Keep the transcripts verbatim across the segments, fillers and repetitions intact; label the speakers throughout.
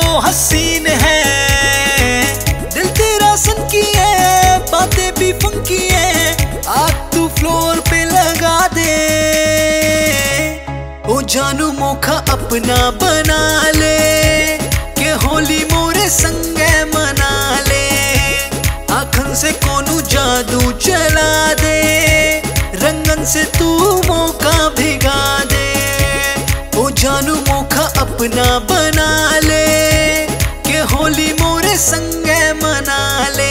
Speaker 1: तो हसीन है, दिल तेरा सन की है, बातें भी फंकी है, आग तू फ्लोर पे लगा दे। ओ जानू मौका अपना बना ले, के होली मोरे संगे मना ले। आखन से कोनू जादू चला दे, रंगन से तू मौका भिगा दे। ओ जानू मौका अपना बना ले, के होली मोरे संगे मना ले।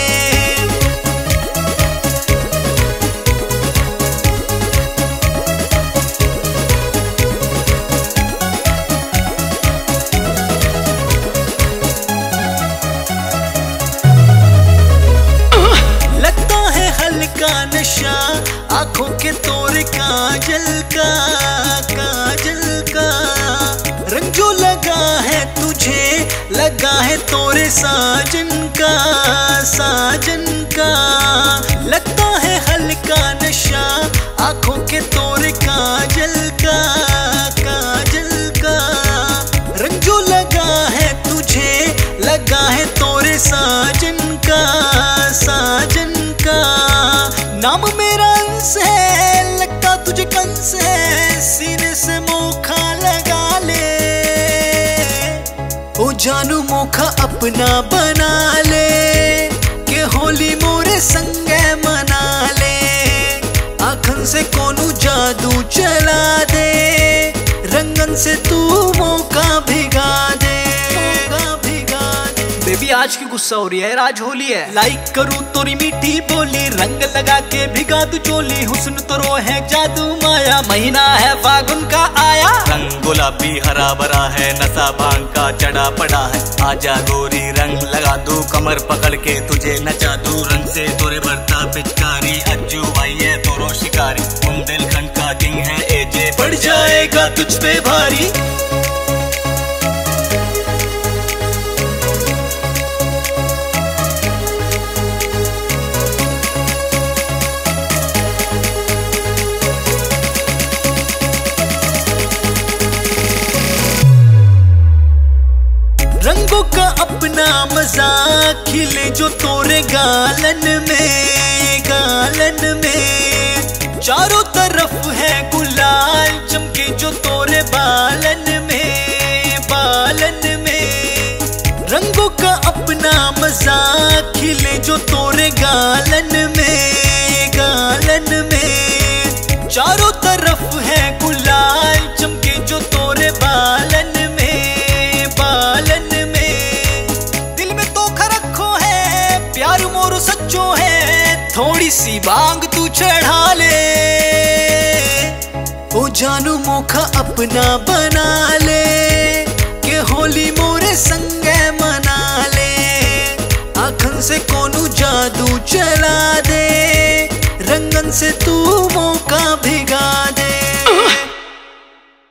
Speaker 1: का नशा आंखों के तोरे काजल का, काजल का रंग जो लगा है तुझे, लगा है तोरे साजन का, साजन का। लगता है हल्का नशा आंखों के तोरे काजल का, काजल का रंग जो लगा है तुझे, लगा है तोरे साजन का, साजन का। नाम मेरा अंश है, लगता तुझे कंस है, सीने से मौका लगा ले। ओ जानू मौका अपना बना ले, के होली मोरे संगे मना ले। आखन से कोनू जादू चला दे, रंगन से तू मौका भिगा दे, मौका भिगा दे।
Speaker 2: बेबी आज की गुस्सा हो रही है, आज होली है।
Speaker 1: लाइक करूं तोरी मीठी बोली, रंग लगा के भिगा दू चोली। हुस्न तो है जादू माया, महीना है फागुन का आया।
Speaker 3: रंग गुलाबी हरा भरा है, नशा भांग का चढ़ा पड़ा है। आजा गोरी रंग लगा दू, कमर पकड़ के तुझे नचा दू। रंग से तोरे भरता पिचकारी, अज्जू भाई है तोरो शिकारी। बुंदेलखंड का किंग है एजे,
Speaker 1: पड़ जाएगा तुझ पे भारी। रंगों का अपना मजा खिले जो तोरे गालन में, गालन में। चारों तरफ है गुलाल चमके जो तोरे बालन में, बालन में। रंगों का अपना मजा खिले जो तोरे गालन में, गालन में। चारों तरफ है गुलाल चमके जो तोरे बालन में, बालन में। दिल में तो रखो है, प्यार मोरो सच्चो है, थोड़ी सी भांग तू चढ़ा ले। ओ जानू मौका अपना बना ले, के होली मोरे संगे मना ले। आखन से कोनू जादू चला दे, रंगन से तू मौका भिगा दे।